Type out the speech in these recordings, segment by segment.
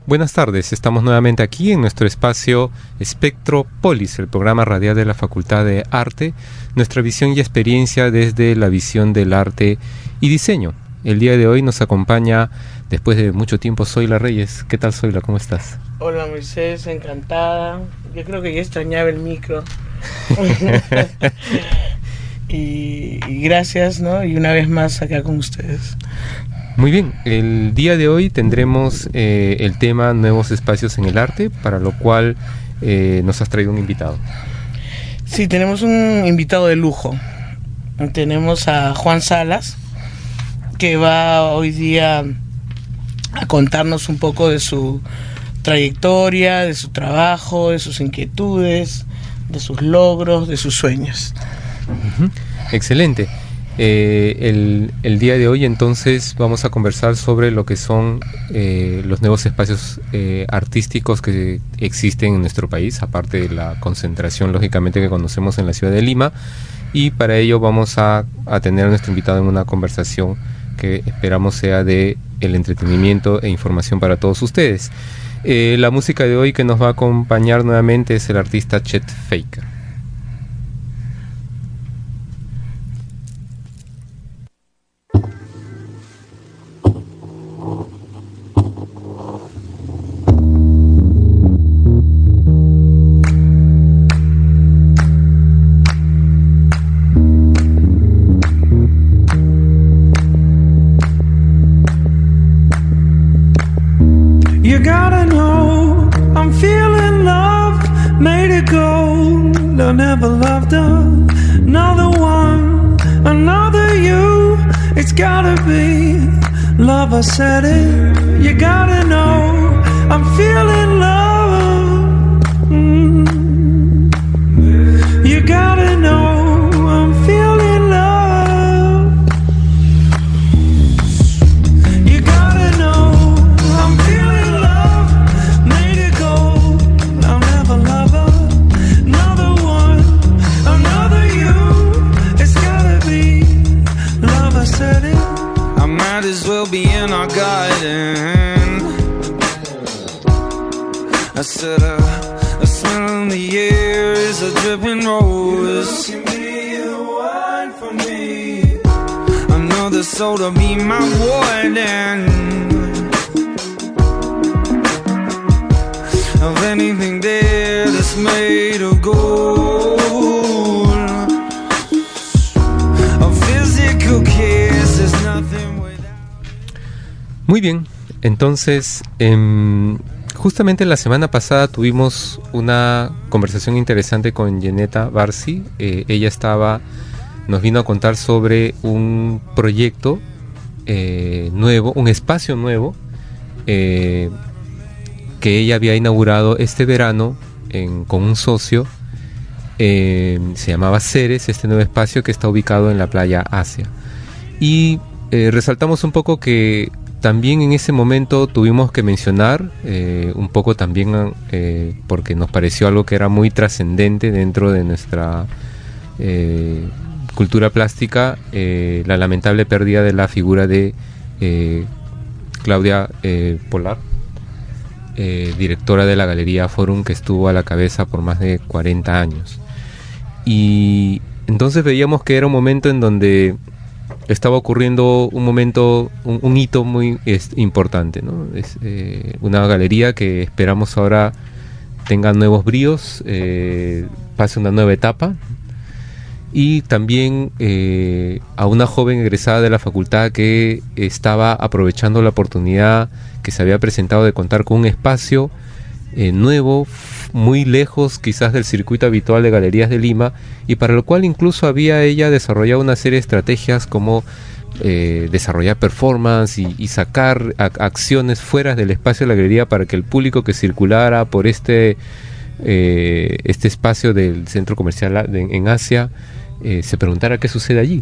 Buenas tardes, estamos nuevamente aquí en nuestro espacio Espectrópolis, el programa radial de la Facultad de Arte, nuestra visión y experiencia desde la visión del arte y diseño. El día de hoy nos acompaña, después de mucho tiempo, Zoila Reyes. ¿Qué tal, Zoila? ¿Cómo estás? Hola, Moisés, encantada. Yo creo que ya extrañaba el micro. y gracias, ¿no? Y una vez más acá con ustedes. Muy bien, el día de hoy tendremos el tema Nuevos Espacios en el Arte, para lo cual nos has traído un invitado. Sí, tenemos un invitado de lujo. Tenemos a Juan Salas, que va hoy día a contarnos un poco de su trayectoria, de su trabajo, de sus inquietudes, de sus logros, de sus sueños. Uh-huh. Excelente. El día de hoy entonces vamos a conversar sobre lo que son los nuevos espacios artísticos que existen en nuestro país, aparte de la concentración lógicamente que conocemos en la ciudad de Lima, y para ello vamos a tener a nuestro invitado en una conversación que esperamos sea de el entretenimiento e información para todos ustedes. La música de hoy que nos va a acompañar nuevamente es el artista Chet Faker. You gotta know, I'm feeling loved, made it gold. I never loved another one, another you. It's gotta be love, I said it. You gotta know, I'm feeling love. You gotta know, I'm feeling love. You gotta know, I'm feeling love, made it gold. I'll never love another one, another you. It's gotta be love, I said it. I might as well be in our garden. I said a smell in the air is a dripping rose. You can be the one for me. Another soul to be my warden. Of anything there that's made of gold. A physical kiss is nothing without. Muy bien, entonces justamente la semana pasada tuvimos una conversación interesante con Yeneta Barsi. Ella nos vino a contar sobre un proyecto nuevo, un espacio nuevo que ella había inaugurado este verano con un socio. Se llamaba Ceres, este nuevo espacio que está ubicado en la playa Asia. Y resaltamos un poco que también en ese momento tuvimos que mencionar un poco también porque nos pareció algo que era muy trascendente dentro de nuestra cultura plástica, la lamentable pérdida de la figura de Claudia Polar, directora de la Galería Forum, que estuvo a la cabeza por más de 40 años. Y entonces veíamos que era un momento en donde estaba ocurriendo un hito muy importante, ¿no? Es una galería que esperamos ahora tenga nuevos bríos, pase una nueva etapa, y también a una joven egresada de la facultad que estaba aprovechando la oportunidad que se había presentado de contar con un espacio nuevo, muy lejos quizás del circuito habitual de galerías de Lima, y para lo cual incluso había ella desarrollado una serie de estrategias como desarrollar performance y sacar acciones fuera del espacio de la galería para que el público que circulara por este espacio del centro comercial en Asia se preguntara qué sucede allí.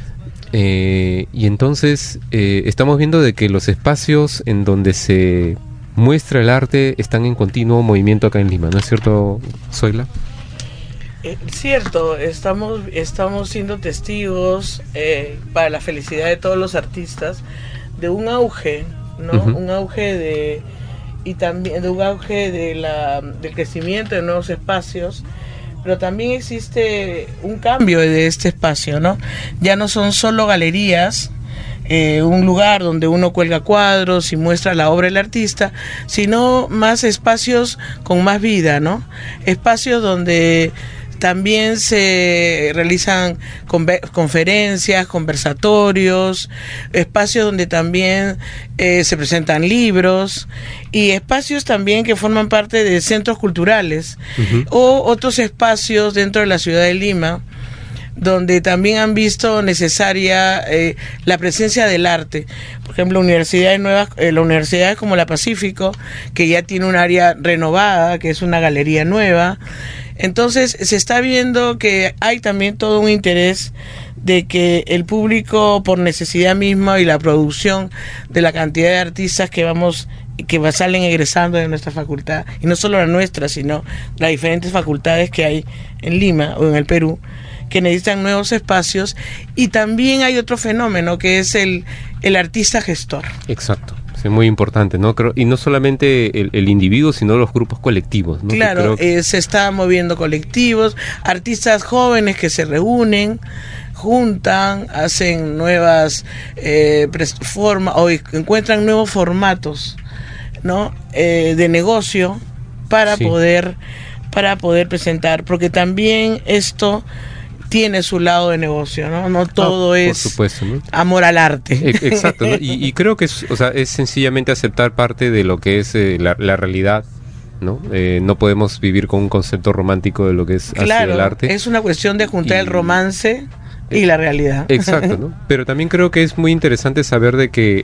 Y entonces estamos viendo de que los espacios en donde se muestra el arte están en continuo movimiento acá en Lima, ¿no es cierto, Zoila? Cierto, estamos siendo testigos, para la felicidad de todos los artistas, de un auge, ¿no? Uh-huh. Un auge de y también de un auge del crecimiento de nuevos espacios, pero también existe un cambio de este espacio, ¿no? Ya no son solo galerías, un lugar donde uno cuelga cuadros y muestra la obra del artista, sino más espacios con más vida, ¿no? Espacios donde también se realizan conferencias, conversatorios, espacios donde también se presentan libros y espacios también que forman parte de centros culturales o otros espacios dentro de la ciudad de Lima donde también han visto necesaria la presencia del arte. Por ejemplo, universidades como la Pacífico, que ya tiene un área renovada, que es una galería nueva. Entonces se está viendo que hay también todo un interés de que el público, por necesidad misma y la producción de la cantidad de artistas que salen egresando de nuestra facultad, y no solo la nuestra, sino las diferentes facultades que hay en Lima o en el Perú, que necesitan nuevos espacios, y también hay otro fenómeno que es el artista gestor. Exacto. Es muy importante, ¿no? Creo, y no solamente el individuo, sino los grupos colectivos, ¿no? Claro, se están moviendo colectivos, artistas jóvenes que se reúnen, juntan, hacen nuevas formas o encuentran nuevos formatos, ¿no? De negocio para poder presentar, porque también esto tiene su lado de negocio, ¿no? No todo es, por supuesto, ¿no?, amor al arte. Exacto, ¿no? Y creo que es sencillamente aceptar parte de lo que es la realidad, ¿no? No podemos vivir con un concepto romántico de lo que es el arte. Es una cuestión de juntar el romance y la realidad. Exacto, ¿no? Pero también creo que es muy interesante saber de que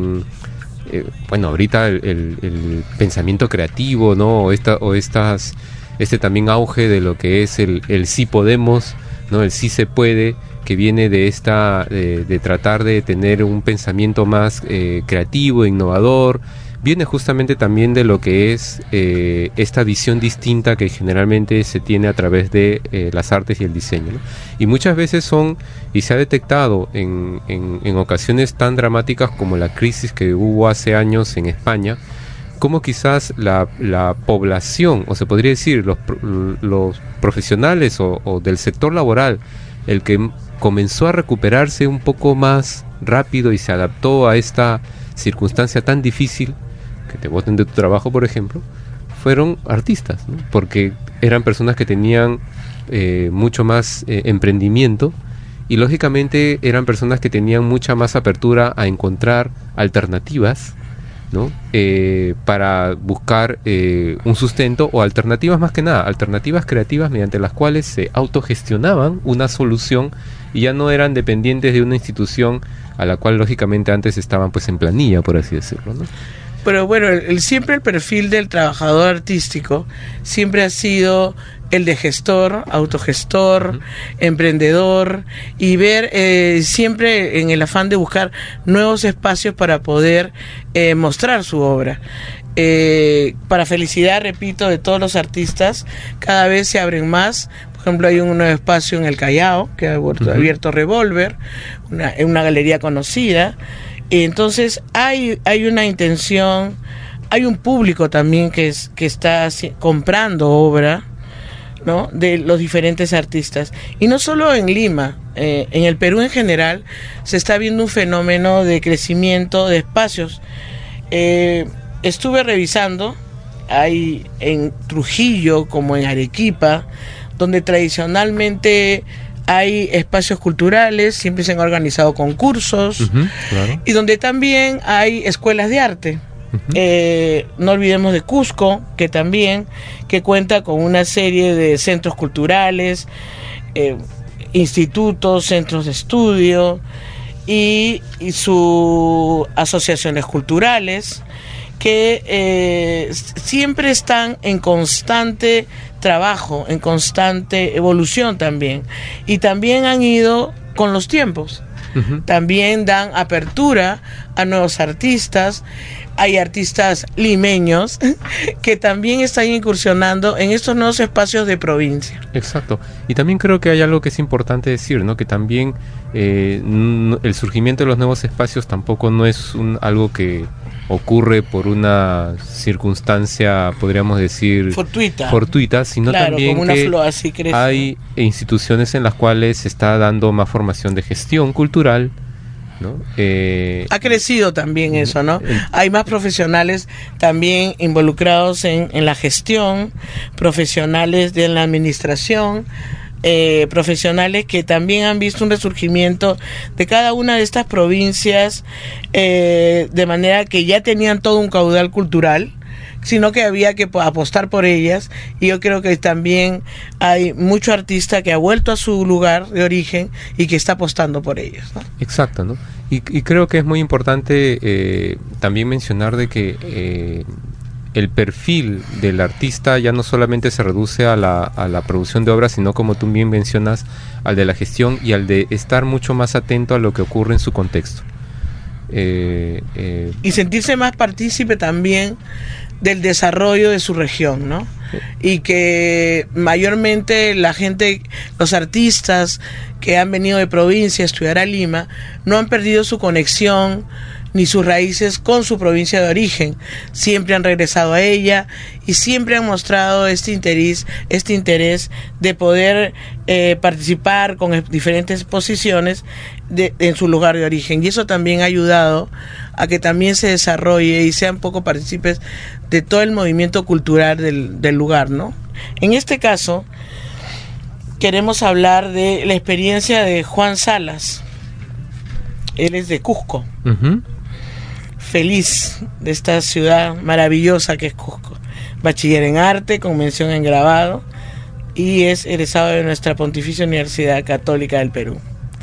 ahorita el pensamiento creativo, ¿no? Este también auge de lo que es el sí podemos, ¿no? El sí se puede, que viene de de tratar de tener un pensamiento más creativo, innovador, viene justamente también de lo que es esta visión distinta que generalmente se tiene a través de las artes y el diseño, ¿no? Y muchas veces y se ha detectado en ocasiones tan dramáticas como la crisis que hubo hace años en España, como quizás la población, o se podría decir los profesionales o del sector laboral, el que comenzó a recuperarse un poco más rápido y se adaptó a esta circunstancia tan difícil, que te boten de tu trabajo, por ejemplo, fueron artistas, ¿no? Porque eran personas que tenían mucho más emprendimiento, y lógicamente eran personas que tenían mucha más apertura a encontrar alternativas, ¿no? Para buscar un sustento, o alternativas, más que nada alternativas creativas, mediante las cuales se autogestionaban una solución y ya no eran dependientes de una institución a la cual lógicamente antes estaban pues en planilla, por así decirlo, ¿no? Pero bueno, siempre el perfil del trabajador artístico siempre ha sido el de gestor, autogestor, emprendedor, y ver siempre en el afán de buscar nuevos espacios para poder mostrar su obra. Para felicidad, repito, de todos los artistas, cada vez se abren más. Por ejemplo, hay un nuevo espacio en el Callao que ha abierto Revolver, una galería conocida. Entonces hay una intención, hay un público también que está comprando obra, ¿no?, de los diferentes artistas, y no solo en Lima, en el Perú en general se está viendo un fenómeno de crecimiento de espacios. Estuve revisando, hay en Trujillo como en Arequipa, donde tradicionalmente hay espacios culturales, siempre se han organizado concursos, claro, y donde también hay escuelas de arte. No olvidemos de Cusco, que cuenta con una serie de centros culturales, institutos, centros de estudio y sus asociaciones culturales, que siempre están en constante trabajo, en constante evolución también, y también han ido con los tiempos. También dan apertura a nuevos artistas. Hay artistas limeños que también están incursionando en estos nuevos espacios de provincia. Exacto. Y también creo que hay algo que es importante decir, ¿no? Que también el surgimiento de los nuevos espacios tampoco no es algo que ocurre por una circunstancia, podríamos decir, fortuita, sino claro, también como una que flor, así crece. Hay instituciones en las cuales se está dando más formación de gestión cultural, ¿no? Ha crecido también eso, ¿no? Hay más profesionales también involucrados en la gestión, profesionales de la administración, profesionales que también han visto un resurgimiento de cada una de estas provincias, de manera que ya tenían todo un caudal cultural, sino que había que apostar por ellas, y yo creo que también hay mucho artista que ha vuelto a su lugar de origen y que está apostando por ellas, ¿no? Exacto, ¿no? Y creo que es muy importante también mencionar de que el perfil del artista ya no solamente se reduce a la producción de obras, sino, como tú bien mencionas, al de la gestión y al de estar mucho más atento a lo que ocurre en su contexto. Y sentirse más partícipe también del desarrollo de su región, ¿no? Y que mayormente la gente, los artistas que han venido de provincia a estudiar a Lima, no han perdido su conexión ni sus raíces con su provincia de origen. Siempre han regresado a ella y siempre han mostrado este interés de poder participar con diferentes posiciones en su lugar de origen, y eso también ha ayudado a que también se desarrolle y sean poco partícipes de todo el movimiento cultural del lugar, ¿no? En este caso queremos hablar de la experiencia de Juan Salas. Él es de Cusco. Uh-huh. Feliz de esta ciudad maravillosa que es Cusco. Bachiller en arte, con mención en grabado, y es egresado de nuestra Pontificia Universidad Católica del Perú.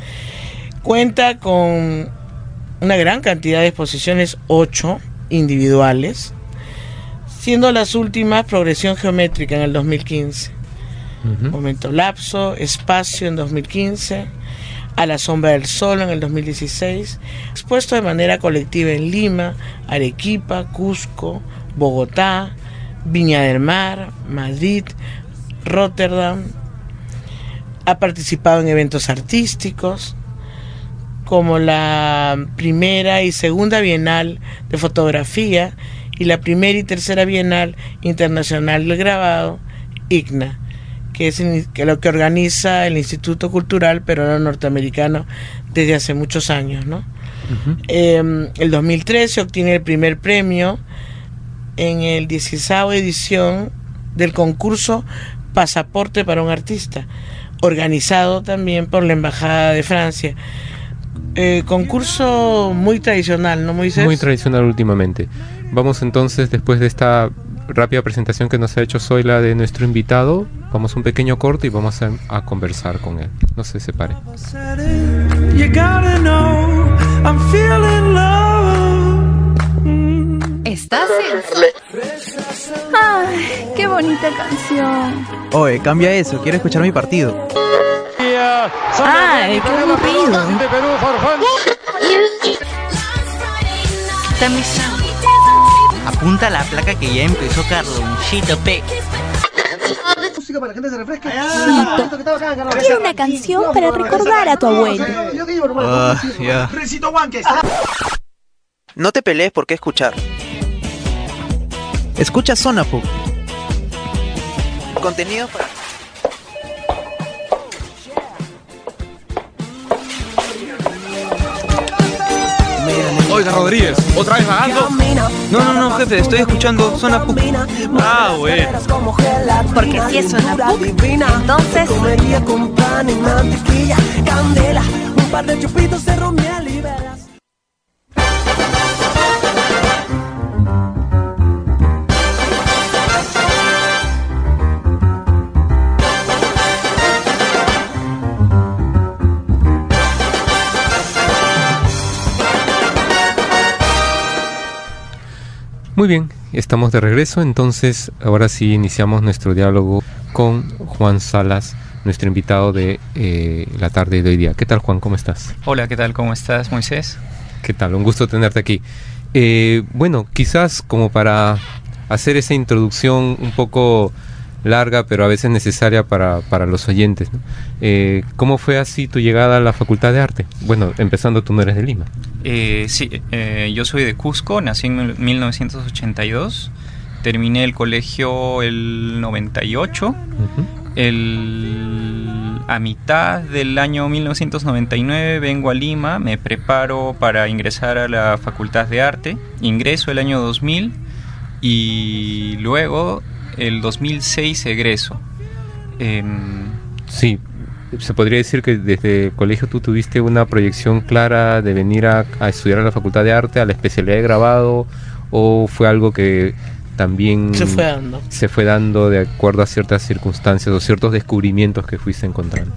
Cuenta con una gran cantidad de exposiciones, 8 individuales, siendo las últimas Progresión Geométrica en el 2015, Uh-huh. Momento Lapso, Espacio en 2015, A la Sombra del Sol en el 2016, expuesto de manera colectiva en Lima, Arequipa, Cusco, Bogotá, Viña del Mar, Madrid, Rotterdam. Ha participado en eventos artísticos como la primera y segunda Bienal de Fotografía y la primera y tercera Bienal Internacional del Grabado, ICNA, que es lo que organiza el Instituto Cultural Peruano Norteamericano desde hace muchos años, ¿no? Uh-huh. El 2013 obtiene el primer premio en el 16ª edición del concurso Pasaporte para un Artista, organizado también por la Embajada de Francia. Concurso muy tradicional, ¿no, Moisés? Muy tradicional últimamente. Vamos entonces, después de esta rápida presentación que nos ha hecho Zoila de nuestro invitado, vamos a un pequeño corte y vamos a conversar con él. No se separe. ¿Estás en? ¡Ay, qué bonita canción! Oye, cambia eso, quiero escuchar mi partido. ¡Ay, qué aburrido! Dame sound. Apunta la placa que ya empezó Carlonchito P. Música para que la gente se refresque. Quiero una canción para recordar a tu abuelo. Ya. No te pelees por qué escuchar. Escucha Zona Pop. Contenido para... Oiga, Rodríguez, ¿otra vez vagando? No, jefe, estoy escuchando Zona Pop. Ah, bueno. Porque si es Zona Pop, entonces... Muy bien, estamos de regreso, entonces ahora sí iniciamos nuestro diálogo con Juan Salas, nuestro invitado de la tarde de hoy día. ¿Qué tal, Juan? ¿Cómo estás? Hola, ¿qué tal? ¿Cómo estás, Moisés? ¿Qué tal? Un gusto tenerte aquí. Bueno, quizás como para hacer esa introducción un poco larga, pero a veces necesaria para los oyentes, ¿no? ¿Cómo fue así tu llegada a la Facultad de Arte? Bueno, empezando, tú no eres de Lima. Sí, yo soy de Cusco, nací en 1982, terminé el colegio el 98, a mitad del año 1999 vengo a Lima, me preparo para ingresar a la Facultad de Arte, ingreso el año 2000 y luego el 2006 egreso. Sí, se podría decir que desde el colegio tú tuviste una proyección clara de venir a estudiar a la Facultad de Arte, a la especialidad de grabado, o fue algo que también se fue dando de acuerdo a ciertas circunstancias o ciertos descubrimientos que fuiste encontrando.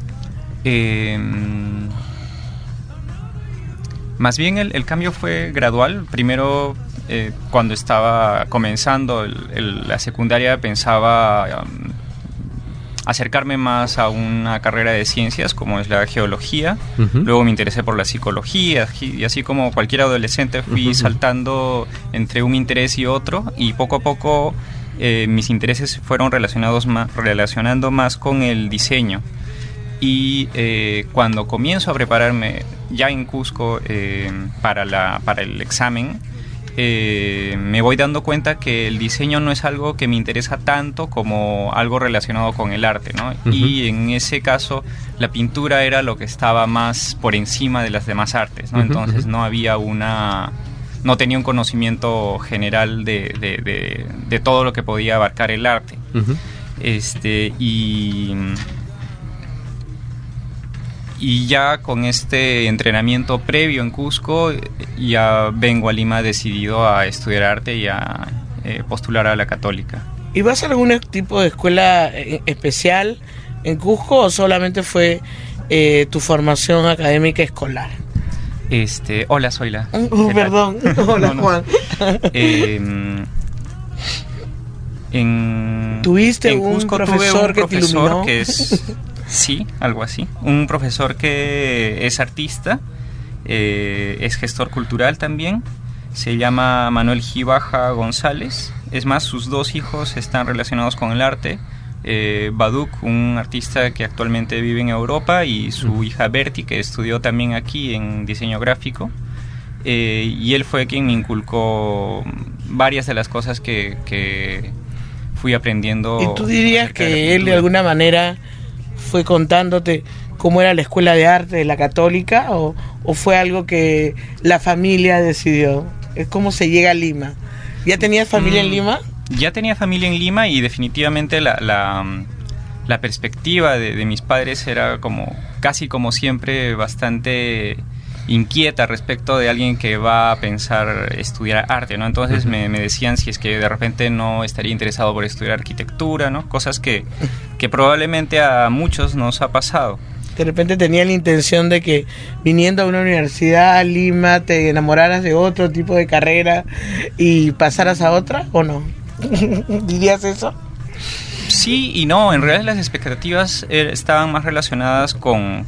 Más bien el cambio fue gradual. Primero, cuando estaba comenzando la secundaria, pensaba acercarme más a una carrera de ciencias como es la geología. Luego me interesé por la psicología y así como cualquier adolescente fui saltando entre un interés y otro, y poco a poco mis intereses se fueron relacionando más con el diseño. Y cuando comienzo a prepararme ya en Cusco para el examen, me voy dando cuenta que el diseño no es algo que me interesa tanto como algo relacionado con el arte, ¿no? Y en ese caso la pintura era lo que estaba más por encima de las demás artes, ¿no? Entonces no tenía un conocimiento general de todo lo que podía abarcar el arte. Y ya con este entrenamiento previo en Cusco, ya vengo a Lima decidido a estudiar arte y a postular a la Católica. ¿Y vas a algún tipo de escuela especial en Cusco o solamente fue tu formación académica escolar? Hola, Zoila. Perdón. Hola, Juan. ¿Tuviste un Cusco profesor tuve un que te iluminó? Que es... Sí, algo así. Un profesor que es artista, es gestor cultural también. Se llama Manuel Gibaja González. Es más, sus dos hijos están relacionados con el arte. Baduk, un artista que actualmente vive en Europa, y su hija Berti, que estudió también aquí en diseño gráfico. Y él fue quien me inculcó varias de las cosas que fui aprendiendo. ¿Y tú dirías que él de alguna manera fue contándote cómo era la escuela de arte de la Católica o fue algo que la familia decidió? Es cómo se llega a Lima. ¿Ya tenías familia en Lima? Ya tenía familia en Lima, y definitivamente la perspectiva de mis padres era casi como siempre bastante inquieta respecto de alguien que va a pensar estudiar arte, ¿no? Entonces me decían si es que de repente no estaría interesado por estudiar arquitectura, ¿no? Cosas que probablemente a muchos nos ha pasado. De repente tenía la intención de que viniendo a una universidad a Lima te enamoraras de otro tipo de carrera y pasaras a otra, ¿o no? ¿Dirías eso? Sí y no. En realidad las expectativas estaban más relacionadas con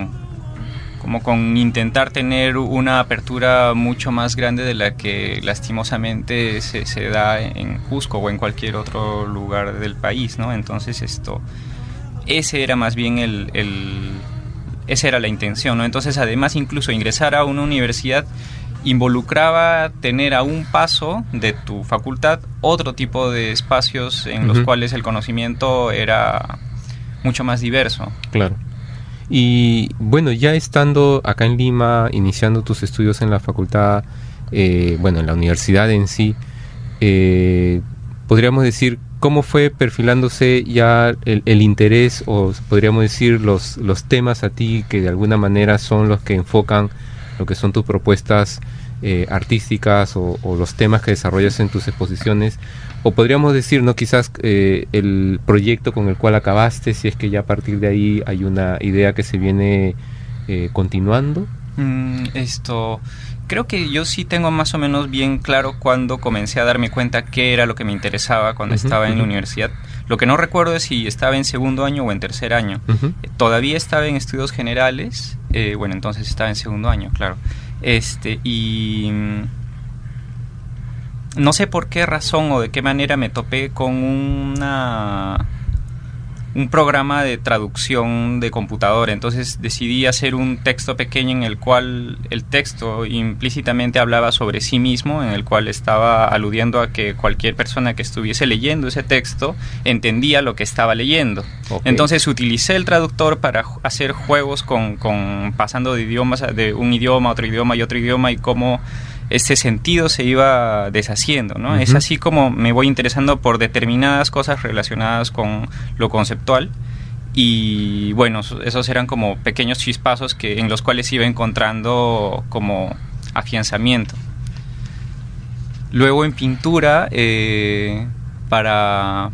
intentar tener una apertura mucho más grande de la que lastimosamente se da en Cusco o en cualquier otro lugar del país, ¿no? Entonces ese era más bien esa era la intención, ¿no? Entonces, además, incluso ingresar a una universidad involucraba tener a un paso de tu facultad otro tipo de espacios en los cuales el conocimiento era mucho más diverso. Claro. Y bueno, ya estando acá en Lima, iniciando tus estudios en la facultad, en la universidad en sí, podríamos decir, ¿cómo fue perfilándose ya el interés, o podríamos decir los temas a ti que de alguna manera son los que enfocan lo que son tus propuestas artísticas o los temas que desarrollas en tus exposiciones? O podríamos decir, ¿no? Quizás el proyecto con el cual acabaste, si es que ya a partir de ahí hay una idea que se viene continuando. Creo que yo sí tengo más o menos bien claro cuando comencé a darme cuenta qué era lo que me interesaba cuando estaba en la universidad. Lo que no recuerdo es si estaba en segundo año o en tercer año. Todavía estaba en estudios generales, entonces estaba en segundo año, claro. Y no sé por qué razón o de qué manera me topé con un programa de traducción de computadora. Entonces decidí hacer un texto pequeño en el cual el texto implícitamente hablaba sobre sí mismo, en el cual estaba aludiendo a que cualquier persona que estuviese leyendo ese texto entendía lo que estaba leyendo. Okay. Entonces utilicé el traductor para hacer juegos con pasando de idiomas, de un idioma a otro idioma y otro idioma, y cómo ese sentido se iba deshaciendo, ¿no? Uh-huh. Es así como me voy interesando por determinadas cosas relacionadas con lo conceptual, y bueno, esos eran como pequeños chispazos en los cuales iba encontrando como afianzamiento. Luego en pintura, para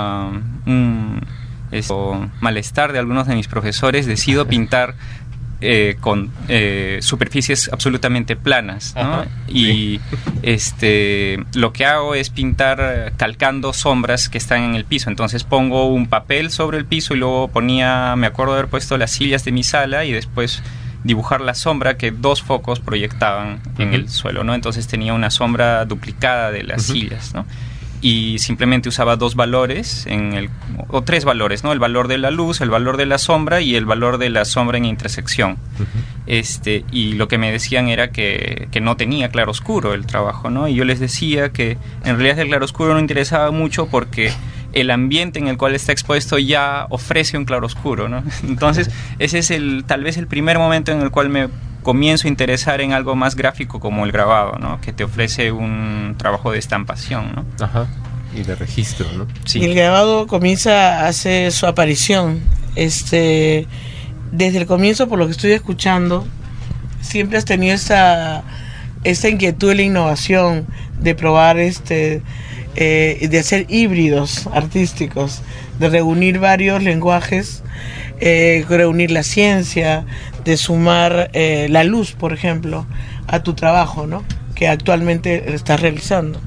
malestar de algunos de mis profesores, decido pintar con superficies absolutamente planas, ¿no? Ajá, y sí. Lo que hago es pintar calcando sombras que están en el piso. Entonces pongo un papel sobre el piso y luego me acuerdo de haber puesto las sillas de mi sala y después dibujar la sombra que 2 focos proyectaban en el suelo, ¿no? Entonces tenía una sombra duplicada de las sillas, ¿no? Y simplemente usaba 2 valores o 3 valores, ¿no? El valor de la luz, el valor de la sombra y el valor de la sombra en intersección. Uh-huh. Y lo que me decían era que no tenía claroscuro el trabajo, ¿no? Y yo les decía que en realidad el claroscuro no interesaba mucho porque el ambiente en el cual está expuesto ya ofrece un claroscuro, ¿no? Entonces ese es tal vez el primer momento en el cual me comienzo a interesar en algo más gráfico como el grabado, ¿no? Que te ofrece un trabajo de estampación, ¿no? Ajá. Y de registro, ¿no? Sí. El grabado comienza a hacer su aparición. Desde el comienzo, por lo que estoy escuchando, siempre has tenido esta inquietud de la innovación, de probar de hacer híbridos artísticos, de reunir varios lenguajes, reunir la ciencia, de sumar la luz, por ejemplo, a tu trabajo, ¿no? Que actualmente estás realizando.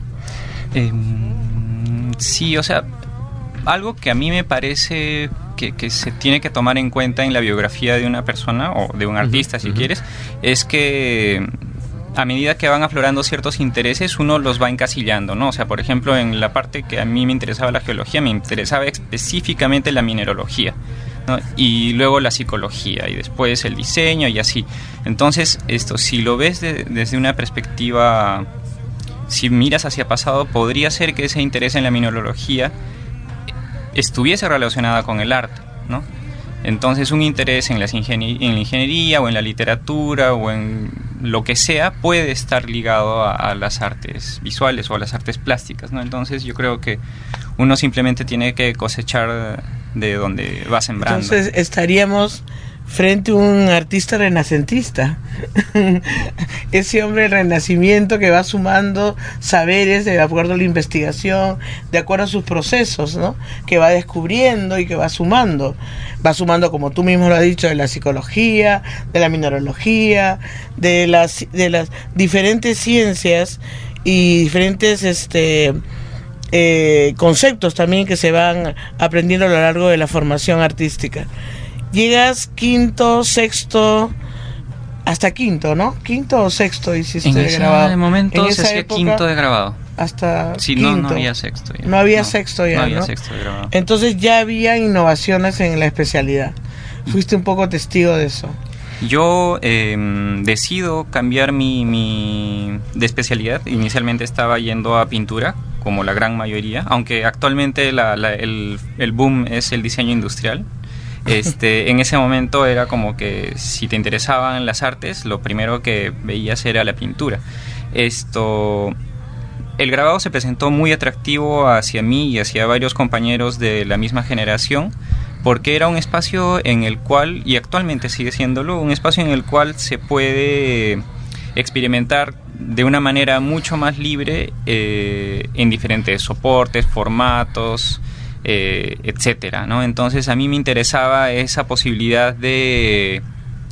Sí, o sea, algo que a mí me parece que se tiene que tomar en cuenta en la biografía de una persona o de un artista, si quieres, es que a medida que van aflorando ciertos intereses, uno los va encasillando, ¿no? O sea, por ejemplo, en la parte que a mí me interesaba la geología, me interesaba específicamente la mineralogía, ¿no? Y luego la psicología, y después el diseño, y así. Entonces, si lo ves desde una perspectiva, si miras hacia pasado, podría ser que ese interés en la mineralogía estuviese relacionada con el arte, ¿no? Entonces un interés en la ingeniería o en la literatura o en lo que sea puede estar ligado a las artes visuales o a las artes plásticas, ¿no? Entonces yo creo que uno simplemente tiene que cosechar de donde va sembrando. Entonces estaríamos frente a un artista renacentista, ese hombre del renacimiento que va sumando saberes de acuerdo a la investigación, de acuerdo a sus procesos, ¿no? Que va descubriendo y que va sumando, como tú mismo lo has dicho, de la psicología, de la mineralogía, de las diferentes ciencias y diferentes conceptos también que se van aprendiendo a lo largo de la formación artística. Llegas quinto, sexto, hasta quinto, ¿no? Quinto o sexto hiciste de grabado. En ese momento se hacía quinto de grabado. Hasta sí, quinto. No había sexto ya. No había sexto ya, ¿no? No había sexto de grabado. Entonces ya había innovaciones en la especialidad. Fuiste un poco testigo de eso. Yo decido cambiar mi de especialidad. Inicialmente estaba yendo a pintura, como la gran mayoría, aunque actualmente el boom es el diseño industrial. En ese momento era como que si te interesaban las artes, lo primero que veías era la pintura. El grabado se presentó muy atractivo hacia mí y hacia varios compañeros de la misma generación, porque era un espacio en el cual, y actualmente sigue siéndolo, un espacio en el cual se puede experimentar de una manera mucho más libre en diferentes soportes, formatos, etcétera, ¿no? Entonces a mí me interesaba esa posibilidad de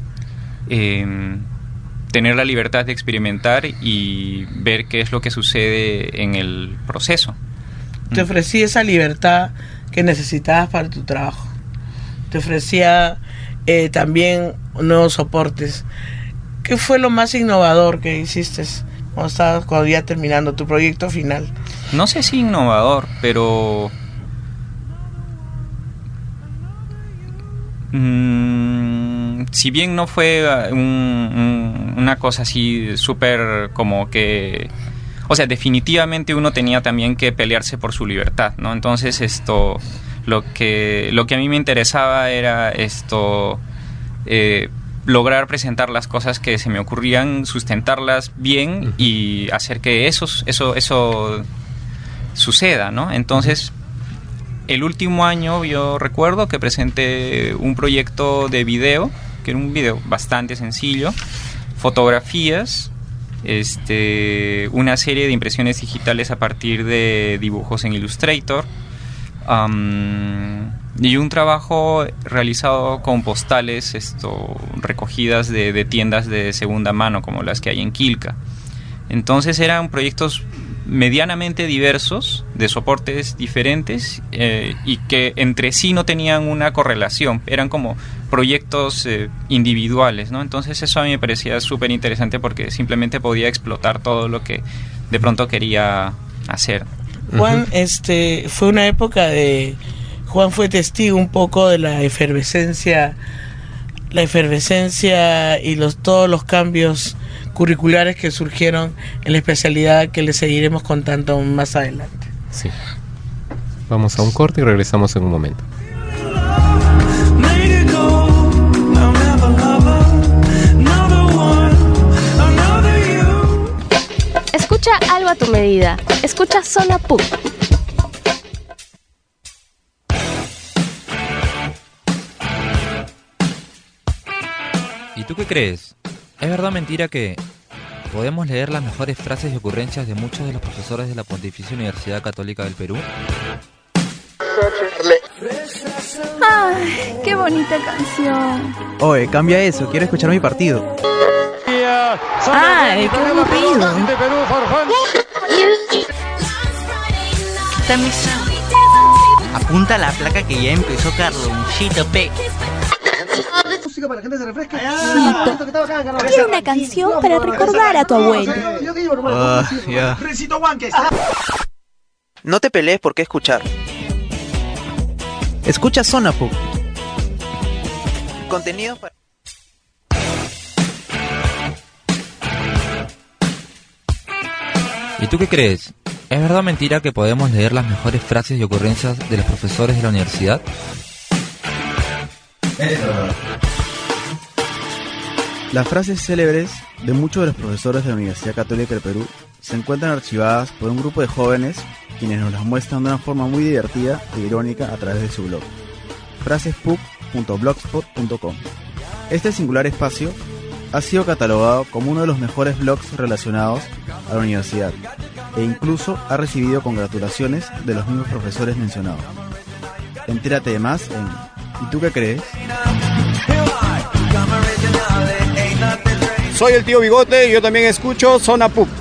tener la libertad de experimentar y ver qué es lo que sucede en el proceso. Te ofrecía esa libertad que necesitabas para tu trabajo. Te ofrecía también nuevos soportes. ¿Qué fue lo más innovador que hiciste cuando ya terminando tu proyecto final? No sé si innovador, pero Si bien no fue una cosa así súper como que... O sea, definitivamente uno tenía también que pelearse por su libertad, ¿no? Entonces lo que a mí me interesaba era lograr presentar las cosas que se me ocurrían, sustentarlas bien y hacer que eso suceda, ¿no? Entonces, el último año yo recuerdo que presenté un proyecto de video, que era un video bastante sencillo, fotografías, una serie de impresiones digitales a partir de dibujos en Illustrator, y un trabajo realizado con postales recogidas de tiendas de segunda mano como las que hay en Quilca. Entonces eran proyectos medianamente diversos, de soportes diferentes, y que entre sí no tenían una correlación, eran como proyectos individuales, ¿no? Entonces eso a mí me parecía súper interesante porque simplemente podía explotar todo lo que de pronto quería hacer. Juan, fue una época de... Juan fue testigo un poco de la efervescencia y todos los cambios curriculares que surgieron en la especialidad que le seguiremos contando más adelante. Sí. Vamos a un corte y regresamos en un momento. Escucha algo a tu medida. Escucha Zona PUC. ¿Y tú qué crees? ¿Es verdad o mentira que podemos leer las mejores frases y ocurrencias de muchos de los profesores de la Pontificia Universidad Católica del Perú? ¡Ay, qué bonita canción! Oye, cambia eso, quiero escuchar mi partido. ¡Ay, qué aburrido! Apunta la placa que ya empezó Carlonchito P. Para que la gente se refresque. Quiero una canción para recordar a tu abuelo. Ya. No te pelees por qué escuchar. Escucha Zona PUC. Contenido para... ¿Y tú qué crees? ¿Es verdad o mentira que podemos leer las mejores frases y ocurrencias de los profesores de la universidad? Es verdad. Las frases célebres de muchos de los profesores de la Universidad Católica del Perú se encuentran archivadas por un grupo de jóvenes quienes nos las muestran de una forma muy divertida e irónica a través de su blog, frasespuc.blogspot.com. Este singular espacio ha sido catalogado como uno de los mejores blogs relacionados a la universidad e incluso ha recibido congratulaciones de los mismos profesores mencionados. Entérate de más en ¿Y tú qué crees? Soy el tío Bigote y yo también escucho Zona PUC.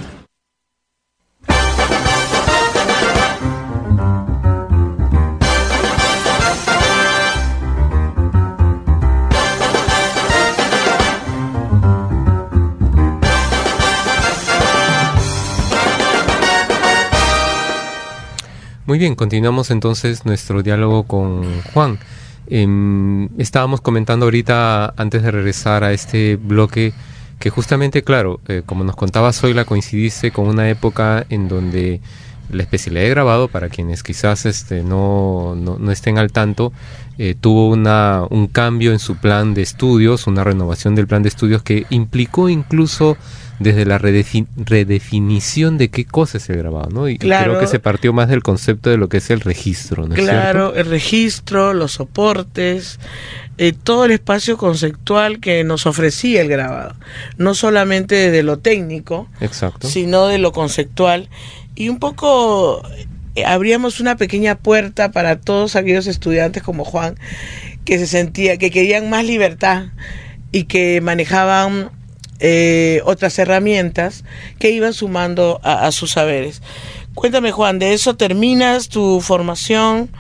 Muy bien, continuamos entonces nuestro diálogo con Juan. Estábamos comentando ahorita, antes de regresar a este bloque, que justamente, claro, como nos contaba Zoila, coincidiste con una época en donde la especialidad de grabado, para quienes quizás no estén al tanto, tuvo un cambio en su plan de estudios, una renovación del plan de estudios que implicó incluso desde la redefinición de qué cosa es el grabado, ¿no? Y claro, creo que se partió más del concepto de lo que es el registro, ¿no es claro, cierto? El registro, los soportes, todo el espacio conceptual que nos ofrecía el grabado, no solamente desde lo técnico, exacto, sino de lo conceptual, y un poco abríamos una pequeña puerta para todos aquellos estudiantes como Juan que que querían más libertad y que manejaban otras herramientas que iban sumando a sus saberes. Cuéntame, Juan, de eso terminas tu formación,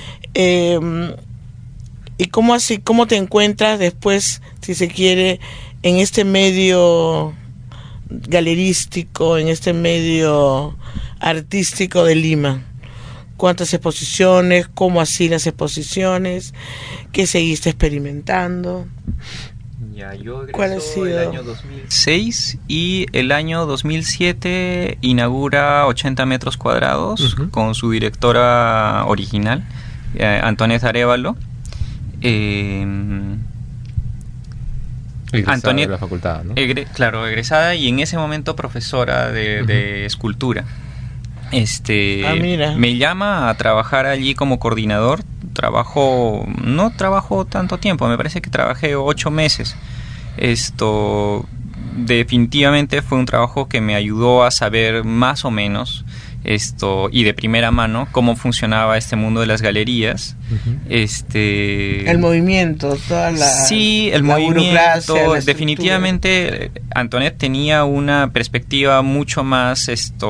y cómo te encuentras después, si se quiere, en este medio galerístico, en este medio artístico de Lima. ¿Cuántas exposiciones? ¿Cómo así las exposiciones? ¿Qué seguiste experimentando? Ya, yo ¿Cuál ha sido? el año 2006 y el año 2007 inaugura 80 metros cuadrados con su directora original, Antoinette Arévalo. Egresada de la facultad, ¿no? Claro, egresada y en ese momento profesora de escultura. Me llama a trabajar allí como coordinador. No trabajo tanto tiempo, me parece que trabajé 8 meses. Definitivamente fue un trabajo que me ayudó a saber más o menos y de primera mano cómo funcionaba este mundo de las galerías. El movimiento, el movimiento. Definitivamente Antoinette tenía una perspectiva mucho más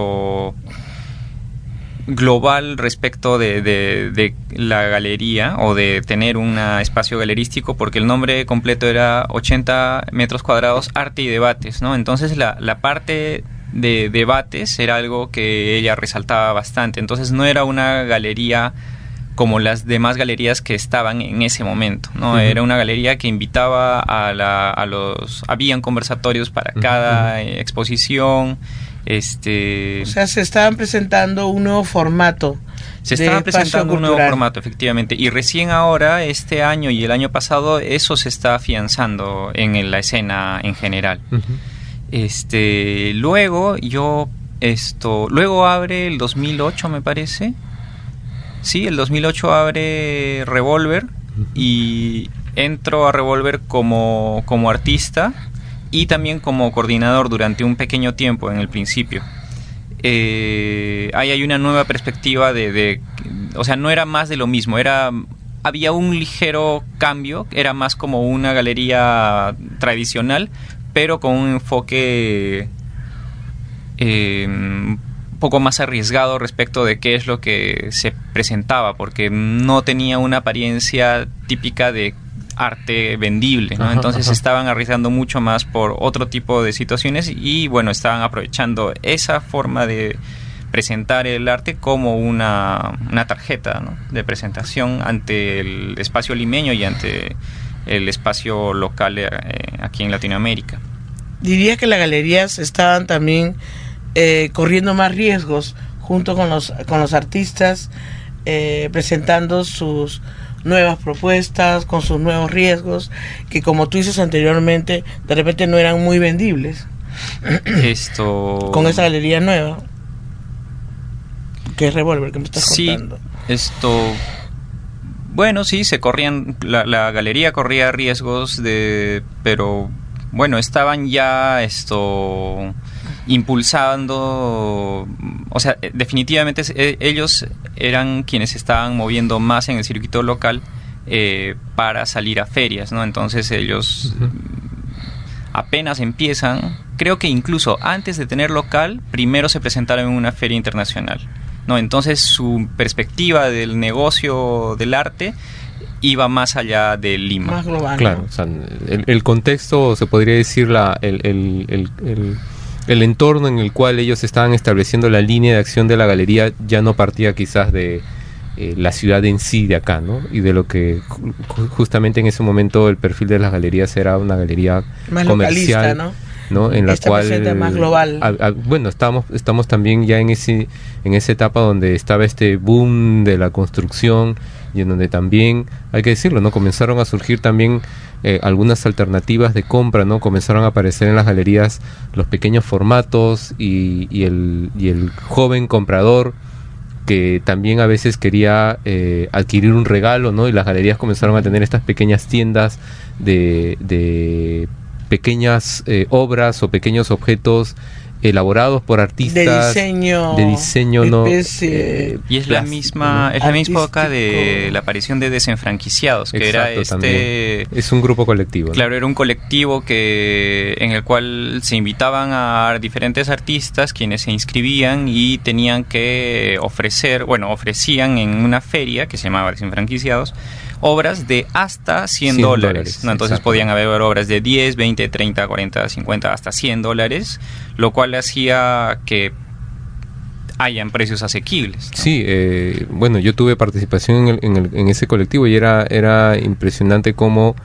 global respecto de la galería o de tener un espacio galerístico, porque el nombre completo era 80 metros cuadrados arte y debates, ¿no? Entonces la parte de debates era algo que ella resaltaba bastante. Entonces no era una galería como las demás galerías que estaban en ese momento, ¿no? Era una galería que invitaba habían conversatorios para cada exposición. O sea, se estaban presentando un nuevo formato. Se estaban presentando un nuevo formato, efectivamente. Y recién ahora, este año y el año pasado, eso se está afianzando en la escena en general. Luego abre el 2008, me parece. Sí, el 2008 abre Revolver y entro a Revolver como artista y también como coordinador durante un pequeño tiempo en el principio. Ahí hay una nueva perspectiva o sea, no era más de lo mismo, había un ligero cambio, era más como una galería tradicional, pero con un enfoque un poco más arriesgado respecto de qué es lo que se presentaba, porque no tenía una apariencia típica de arte vendible, ¿no? Entonces estaban arriesgando mucho más por otro tipo de situaciones y bueno, estaban aprovechando esa forma de presentar el arte como una tarjeta, ¿no?, de presentación ante el espacio limeño y ante el espacio local aquí en Latinoamérica. Diría que las galerías estaban también corriendo más riesgos junto con los artistas, presentando sus nuevas propuestas, con sus nuevos riesgos, que como tú dices anteriormente, de repente no eran muy vendibles. Con esa galería nueva, que es Revolver, que me estás contando. Bueno, sí, la galería corría riesgos pero bueno, estaban ya impulsando, o sea, definitivamente ellos eran quienes estaban moviendo más en el circuito local para salir a ferias, ¿no? Entonces ellos apenas empiezan, creo que incluso antes de tener local, primero se presentaron en una feria internacional, ¿no? Entonces su perspectiva del negocio del arte iba más allá de Lima. Más global. Claro, ¿no? O sea, el contexto, se podría decir, el entorno en el cual ellos estaban estableciendo la línea de acción de la galería ya no partía quizás de la ciudad en sí de acá, ¿no? Y de lo que justamente en ese momento el perfil de las galerías era una galería más comercial, localista, ¿no? En la cual más global. Bueno, estamos también ya en esa etapa donde estaba este boom de la construcción y en donde también, hay que decirlo, ¿no?, comenzaron a surgir también algunas alternativas de compra, ¿no? Comenzaron a aparecer en las galerías los pequeños formatos y el joven comprador que también a veces quería adquirir un regalo, ¿no? Y las galerías comenzaron a tener estas pequeñas tiendas de pequeñas obras o pequeños objetos elaborados por artistas de diseño ¿no? Y es la misma época de la aparición de Desenfranquiciados, que exacto, era es un grupo colectivo, ¿no? Claro, era un colectivo en el cual se invitaban a diferentes artistas quienes se inscribían y tenían que ofrecían en una feria que se llamaba Desenfranquiciados obras de hasta $100, ¿no? Entonces exacto, podían haber obras de 10, 20, 30, 40, 50, hasta $100, lo cual hacía que hayan precios asequibles, ¿no? Sí, bueno, yo tuve participación en ese colectivo y era impresionante cómo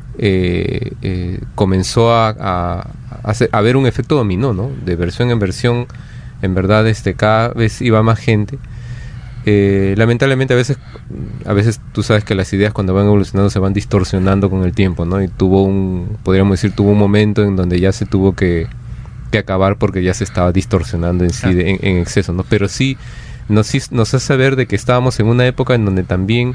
comenzó a haber un efecto dominó, ¿no? De versión en versión, en verdad, cada vez iba más gente. Lamentablemente a veces tú sabes que las ideas cuando van evolucionando se van distorsionando con el tiempo, ¿no? Y tuvo un momento en donde ya se tuvo que acabar porque ya se estaba distorsionando en sí en exceso, ¿no? Pero sí nos hace ver de que estábamos en una época en donde también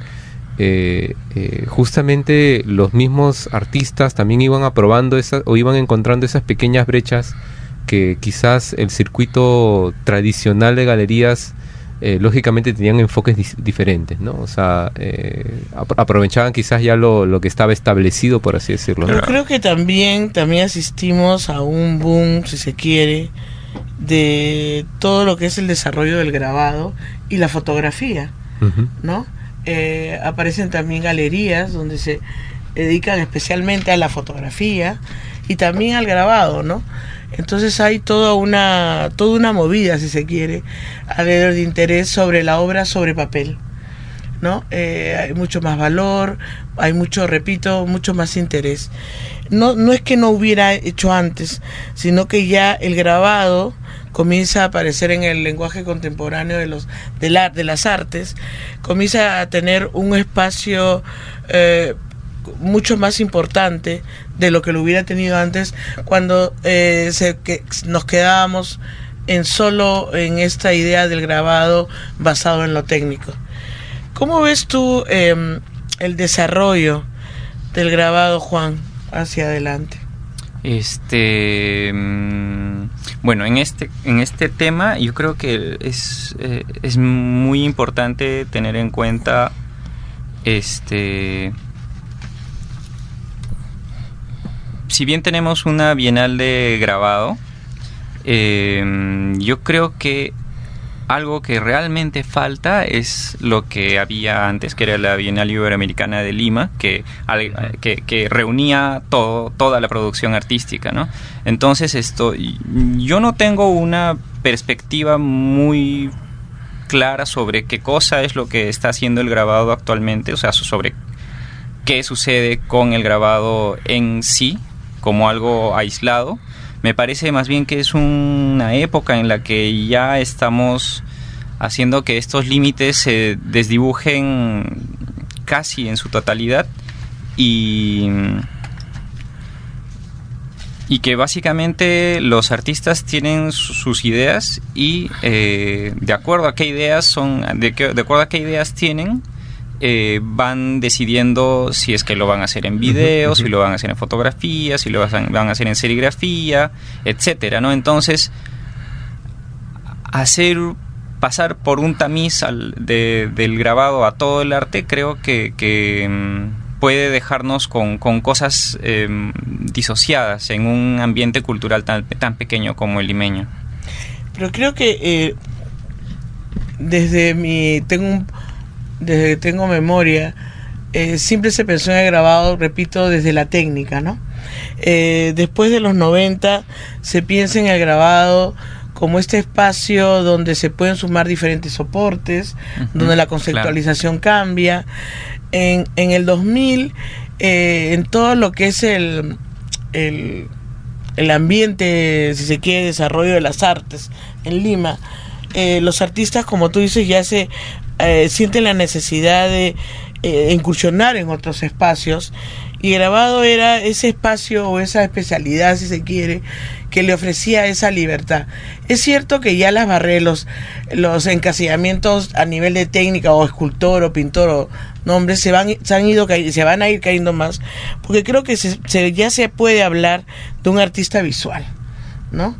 justamente los mismos artistas también iban aprobando o iban encontrando esas pequeñas brechas que quizás el circuito tradicional de galerías lógicamente tenían enfoques diferentes, ¿no? O sea, aprovechaban quizás ya lo que estaba establecido, por así decirlo, ¿no? Pero creo que también asistimos a un boom, si se quiere, de todo lo que es el desarrollo del grabado y la fotografía, ¿no? Aparecen también galerías donde se dedican especialmente a la fotografía y también al grabado, ¿no? Entonces hay toda una movida, si se quiere, alrededor de interés sobre la obra sobre papel, ¿no? Hay mucho más valor, hay mucho más interés. No es que no hubiera hecho antes, sino que ya el grabado comienza a aparecer en el lenguaje contemporáneo de las artes, comienza a tener un espacio mucho más importante de lo que lo hubiera tenido antes, cuando nos quedábamos solo en esta idea del grabado basado en lo técnico. ¿Cómo ves tú el desarrollo del grabado, Juan, hacia adelante? Bueno, en este tema yo creo que es muy importante tener en cuenta si bien tenemos una bienal de grabado, yo creo que algo que realmente falta es lo que había antes, que era la Bienal Iberoamericana de Lima, que reunía toda la producción artística, ¿no? Entonces yo no tengo una perspectiva muy clara sobre qué cosa es lo que está haciendo el grabado actualmente, o sea, sobre qué sucede con el grabado en sí, como algo aislado. Me parece más bien que es una época en la que ya estamos haciendo que estos límites se desdibujen casi en su totalidad y que básicamente los artistas tienen sus ideas y de acuerdo a qué ideas tienen, van decidiendo si es que lo van a hacer en video, si lo van a hacer en fotografía, si lo van a hacer en serigrafía, etcétera, ¿no? Entonces, pasar por un tamiz del grabado a todo el arte, creo que puede dejarnos con cosas disociadas en un ambiente cultural tan pequeño como el limeño. Pero creo que desde que tengo memoria, siempre se pensó en el grabado, repito, desde la técnica, ¿no? Después de los 90 se piensa en el grabado como este espacio donde se pueden sumar diferentes soportes, donde la conceptualización cambia. En el 2000, en todo lo que es el ambiente, si se quiere, desarrollo de las artes en Lima, los artistas, como tú dices, ya sienten la necesidad de incursionar en otros espacios, y grabado era ese espacio o esa especialidad, si se quiere, que le ofrecía esa libertad. Es cierto que ya las barreras, los encasillamientos a nivel de técnica o escultor o pintor o nombres se van a ir cayendo más, porque creo que ya se puede hablar de un artista visual, ¿no?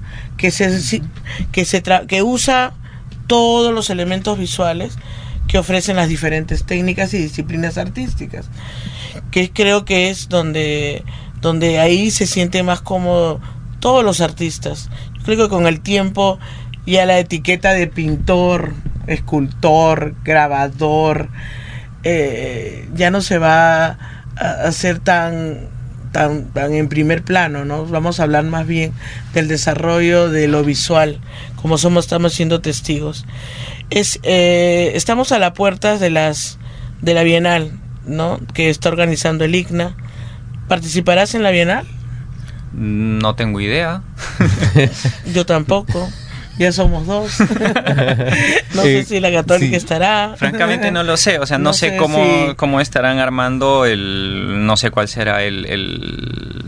Que usa todos los elementos visuales que ofrecen las diferentes técnicas y disciplinas artísticas, que creo que es donde ahí se siente más cómodo todos los artistas. Yo creo que con el tiempo ya la etiqueta de pintor, escultor, grabador, ya no se va a hacer tan tan en primer plano, ¿no? Vamos a hablar más bien del desarrollo de lo visual, como estamos siendo testigos. Estamos a las puertas de la Bienal, ¿no? Que está organizando el ICNA. ¿Participarás en la Bienal? No tengo idea. Yo tampoco. Ya somos dos. No sé si la Católica estará. Francamente no lo sé. O sea, no sé cómo estarán armando no sé cuál será el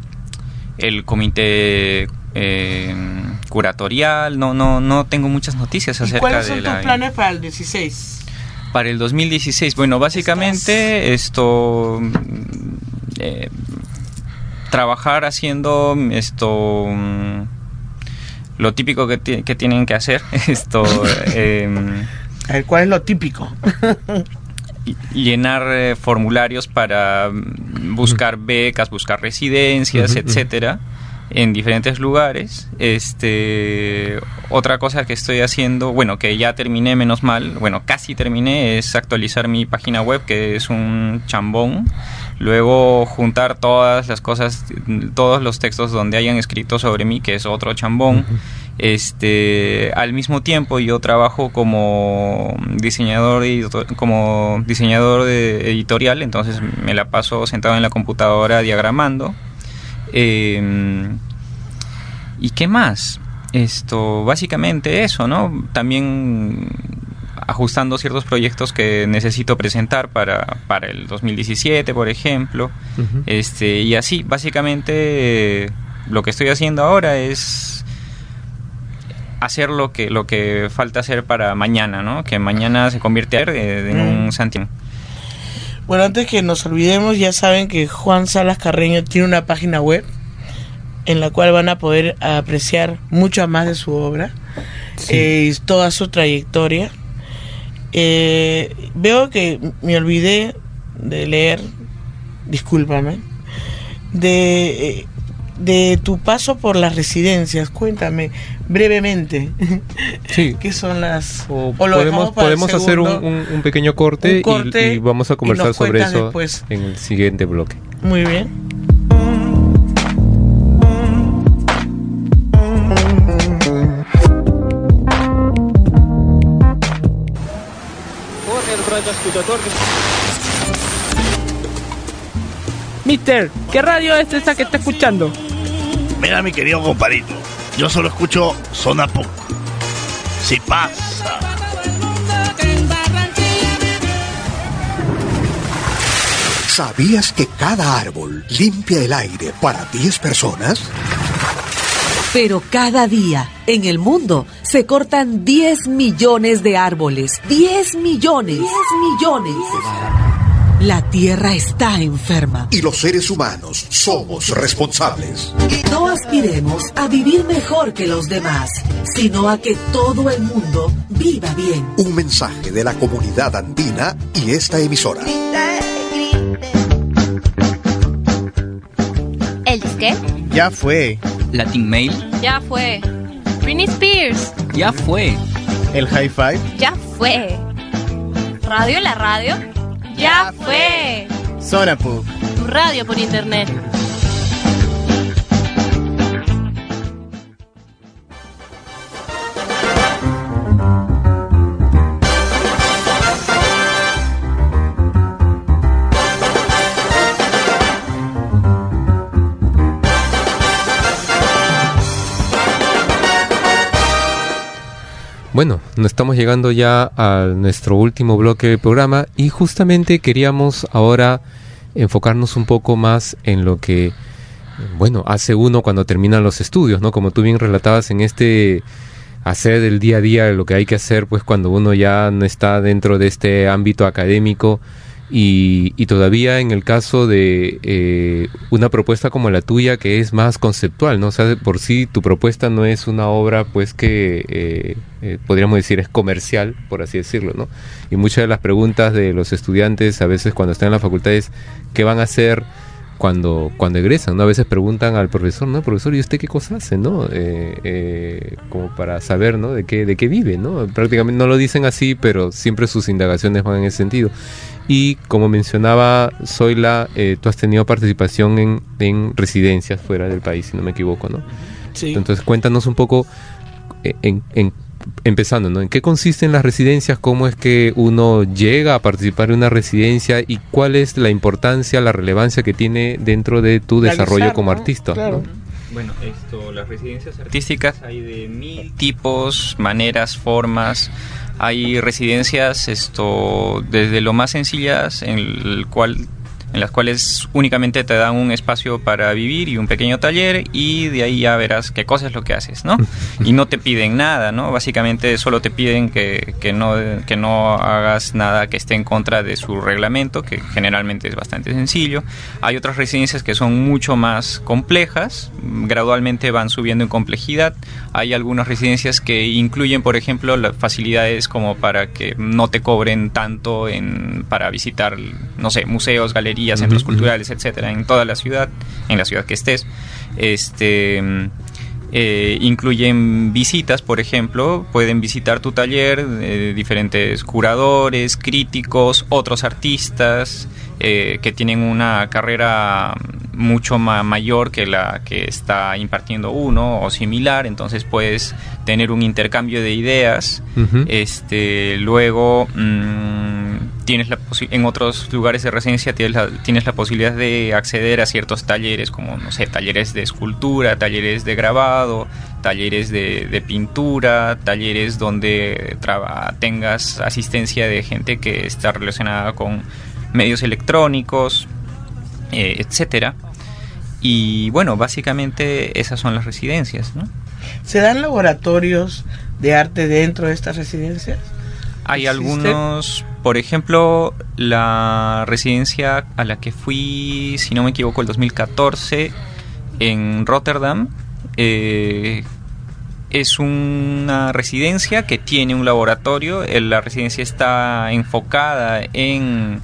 comité curatorial. No tengo muchas noticias acerca de ¿cuáles son tus planes para el 16? Para el 2016, bueno, básicamente trabajar haciendo lo típico que tienen que hacer. ¿Cuál es lo típico? Llenar formularios para buscar becas, buscar residencias, etcétera, en diferentes lugares. Otra cosa que estoy haciendo, bueno, que ya terminé, menos mal, bueno, casi terminé, es actualizar mi página web, que es un chambón. Luego juntar todas las cosas, todos los textos donde hayan escrito sobre mí, que es otro chambón. Al mismo tiempo yo trabajo como diseñador editorial, entonces me la paso sentado en la computadora diagramando. ¿Y qué más? Básicamente eso, ¿no? También ajustando ciertos proyectos que necesito presentar para el 2017, por ejemplo. Y así, básicamente lo que estoy haciendo ahora es hacer lo que falta hacer para mañana, ¿no? Que mañana se convierte en un santiago. Bueno, antes que nos olvidemos, ya saben que Juan Salas Carreño tiene una página web en la cual van a poder apreciar mucho más de su obra, y toda su trayectoria. Veo que me olvidé de leer, discúlpame, de tu paso por las residencias. Cuéntame brevemente. ¿Qué son las? Podemos hacer un pequeño corte, y vamos a conversar sobre eso después, en el siguiente bloque. Muy bien. Mister, ¿qué radio es esa que está escuchando? Mira, mi querido compadrito, yo solo escucho Zona Punk. Si pasa. ¿Sabías que cada árbol limpia el aire para 10 personas? Pero cada día en el mundo se cortan 10 millones de árboles. 10 millones. 10 millones. La Tierra está enferma. Y los seres humanos somos responsables. No aspiremos a vivir mejor que los demás, sino a que todo el mundo viva bien. Un mensaje de la comunidad andina y esta emisora. ¿El disque? Ya fue. Latin Mail. Ya fue. Britney Spears. Ya fue. El High Five. Ya fue. Radio La Radio. Ya fue. Zona Pub. Tu radio por internet. Bueno, nos estamos llegando ya a nuestro último bloque del programa y justamente queríamos ahora enfocarnos un poco más en lo que, bueno, hace uno cuando terminan los estudios, ¿no? Como tú bien relatabas en hacer del día a día lo que hay que hacer, pues cuando uno ya no está dentro de este ámbito académico y todavía en el caso de una propuesta como la tuya que es más conceptual, ¿no? O sea, por sí tu propuesta no es una obra pues que podríamos decir es comercial, por así decirlo, ¿no? Y muchas de las preguntas de los estudiantes a veces cuando están en la facultad es ¿qué van a hacer cuando egresan, ¿no? A veces preguntan al profesor, ¿no? Profesor, ¿y usted qué cosa hace, no? Como para saber, ¿no? De qué vive, ¿no? Prácticamente no lo dicen así, pero siempre sus indagaciones van en ese sentido. Y como mencionaba Zoila, tú has tenido participación en residencias fuera del país, si no me equivoco, ¿no? Sí. Entonces cuéntanos un poco, empezando, ¿no? ¿En qué consisten las residencias? ¿Cómo es que uno llega a participar en una residencia? ¿Y cuál es la importancia, la relevancia que tiene dentro de tu desarrollo como artista? Claro. ¿no? Bueno, las residencias artísticas hay de 1000 tipos, maneras, formas. Hay residencias desde lo más sencillas en las cuales únicamente te dan un espacio para vivir y un pequeño taller, y de ahí ya verás qué cosa es lo que haces, ¿no? Y no te piden nada, ¿no? Básicamente solo te piden que no hagas nada que esté en contra de su reglamento, que generalmente es bastante sencillo. Hay otras residencias que son mucho más complejas, gradualmente van subiendo en complejidad. Hay algunas residencias que incluyen, por ejemplo, las facilidades como para que no te cobren tanto para visitar, no sé, museos, galerías, centros culturales, etcétera, en toda la ciudad, en la ciudad que estés. Incluyen visitas, por ejemplo, pueden visitar tu taller diferentes curadores, críticos, otros artistas que tienen una carrera mucho mayor que la que está impartiendo uno o similar, entonces puedes tener un intercambio de ideas. Luego tienes en otros lugares de residencia tienes la posibilidad de acceder a ciertos talleres, como, no sé, talleres de escultura, talleres de grabado, talleres de pintura, talleres donde tengas asistencia de gente que está relacionada con medios electrónicos, etcétera. Y bueno, básicamente esas son las residencias, ¿no? ¿Se dan laboratorios de arte dentro de estas residencias? Hay algunos, por ejemplo, la residencia a la que fui, si no me equivoco, el 2014 en Rotterdam, es una residencia que tiene un laboratorio. La residencia está enfocada en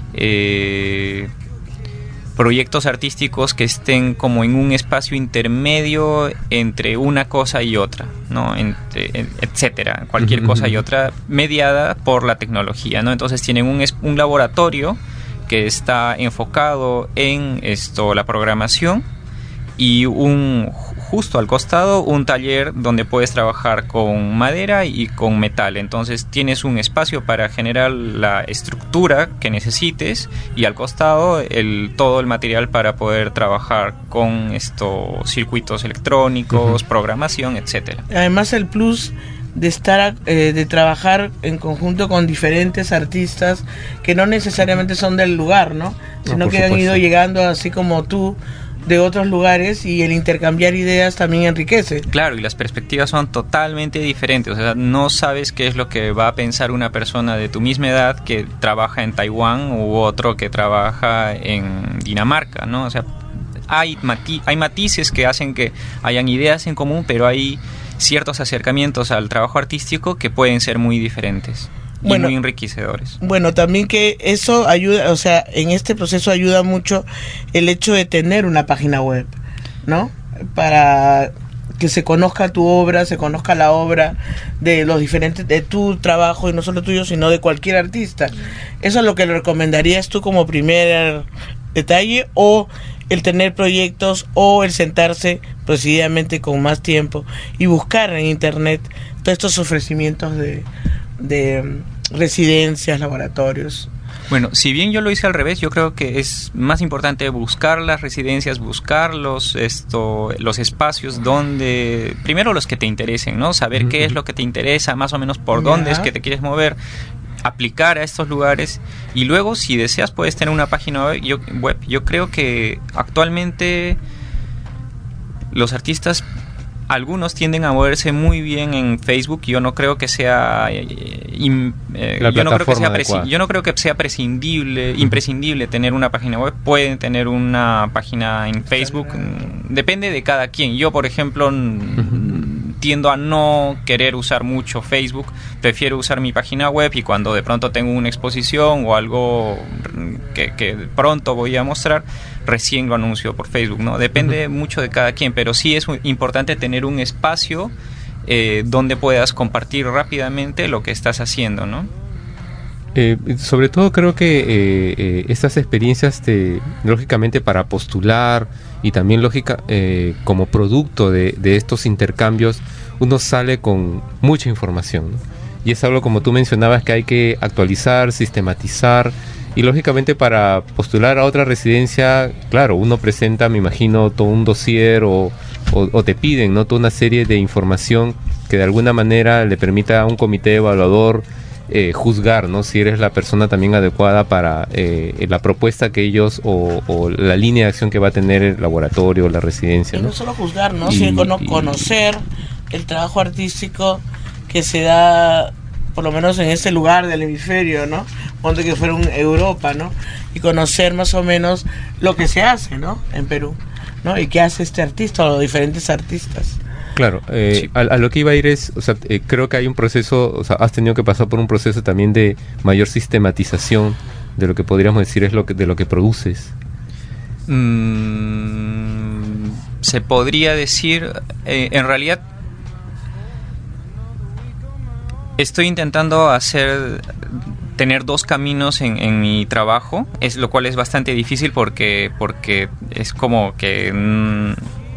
proyectos artísticos que estén como en un espacio intermedio entre una cosa y otra, ¿no? Etcétera, cualquier cosa y otra, mediada por la tecnología, ¿no? Entonces tienen un laboratorio que está enfocado en la programación, y justo al costado un taller donde puedes trabajar con madera y con metal. Entonces tienes un espacio para generar la estructura que necesites, y al costado todo el material para poder trabajar con circuitos electrónicos, programación, etcétera. Además, el plus de de trabajar en conjunto con diferentes artistas que no necesariamente son del lugar, ¿no? Sino que han ido llegando así como tú, de otros lugares, y el intercambiar ideas también enriquece. Claro, y las perspectivas son totalmente diferentes. O sea, no sabes qué es lo que va a pensar una persona de tu misma edad que trabaja en Taiwán u otro que trabaja en Dinamarca, ¿no? O sea, hay matices que hacen que hayan ideas en común, pero hay ciertos acercamientos al trabajo artístico que pueden ser muy diferentes. Y muy enriquecedores. Bueno, también que eso ayuda, o sea, en este proceso ayuda mucho el hecho de tener una página web, ¿no? Para que se conozca tu obra, se conozca la obra de los diferentes, de tu trabajo, y no solo tuyo, sino de cualquier artista. ¿Eso es lo que le recomendarías tú como primer detalle, o el tener proyectos, o el sentarse decididamente con más tiempo y buscar en internet todos estos ofrecimientos de residencias, laboratorios? Bueno, si bien yo lo hice al revés, yo creo que es más importante buscar las residencias, buscar los espacios donde, primero los que te interesen, ¿no? Saber qué es lo que te interesa, más o menos por dónde es que te quieres mover, aplicar a estos lugares, y luego, si deseas, puedes tener una página web. Yo creo que actualmente los artistas, algunos tienden a moverse muy bien en Facebook. Yo no creo que sea imprescindible tener una página web. Pueden tener una página en Facebook, depende de cada quien. Yo, por ejemplo, tiendo a no querer usar mucho Facebook, prefiero usar mi página web, y cuando de pronto tengo una exposición o algo que pronto voy a mostrar, recién lo anuncio por Facebook, ¿no? Depende mucho de cada quien, pero sí es muy importante tener un espacio donde puedas compartir rápidamente lo que estás haciendo, ¿no? Sobre todo creo que estas experiencias lógicamente para postular y también como producto de estos intercambios, uno sale con mucha información, ¿no? Y es algo, como tú mencionabas, que hay que actualizar, sistematizar, y lógicamente para postular a otra residencia, claro, uno presenta, me imagino, todo un dossier o te piden, ¿no?, toda una serie de información que de alguna manera le permita a un comité evaluador juzgar, ¿no?, si eres la persona también adecuada para la propuesta que ellos o la línea de acción que va a tener el laboratorio o la residencia, ¿no? Y no solo juzgar, ¿no?, sino conocer el trabajo artístico que se da, por lo menos en este lugar del hemisferio, ¿no? Ponte que fuera Europa, ¿no? Y conocer más o menos lo que se hace, ¿no?, en Perú, ¿no? Y qué hace este artista o los diferentes artistas. Claro, sí. A lo que iba a ir es, o sea, creo que hay un proceso, o sea, has tenido que pasar por un proceso también de mayor sistematización de lo que podríamos decir es de lo que produces. Se podría decir, en realidad, estoy intentando tener dos caminos en mi trabajo, lo cual es bastante difícil porque es como que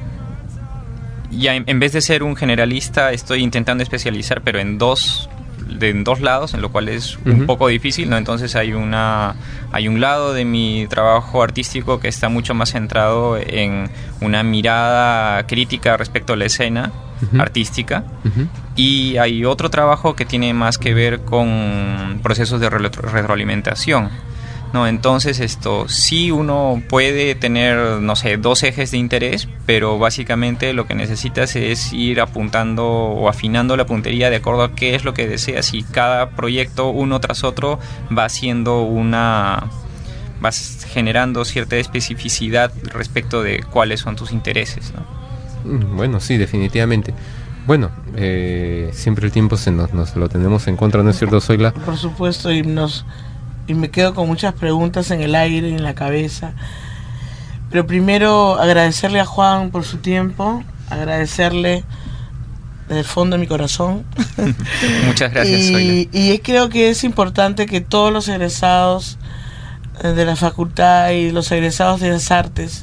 ya en vez de ser un generalista estoy intentando especializar, pero en dos lados, en lo cual es un poco difícil, ¿no? Entonces hay un lado de mi trabajo artístico que está mucho más centrado en una mirada crítica respecto a la escena artística, y hay otro trabajo que tiene más que ver con procesos de retroalimentación, ¿no? Entonces sí, uno puede tener, no sé, dos ejes de interés, pero básicamente lo que necesitas es ir apuntando o afinando la puntería de acuerdo a qué es lo que deseas, y cada proyecto uno tras otro vas generando cierta especificidad respecto de cuáles son tus intereses, ¿no? Bueno, sí, definitivamente. Bueno, siempre el tiempo nos lo tenemos en contra, ¿no es cierto, Zoila? Por supuesto, y me quedo con muchas preguntas en el aire y en la cabeza. Pero primero agradecerle a Juan por su tiempo, agradecerle desde el fondo de mi corazón. Muchas gracias, Zoila. Y creo que es importante que todos los egresados de la facultad y los egresados de las artes